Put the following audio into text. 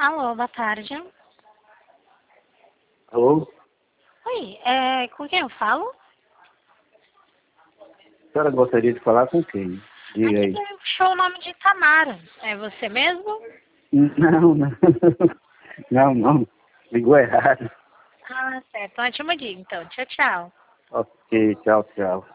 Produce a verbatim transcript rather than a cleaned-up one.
Alô, boa tarde. Alô? Oi, é, com quem eu falo? A senhora gostaria de falar com quem? Diga Aqui aí. tem show o nome de Tamara. É você mesmo? Não, não. Não, não. Ligou errado. Ah, certo. Ótimo dia, então. Tchau, tchau. Ok, tchau, tchau.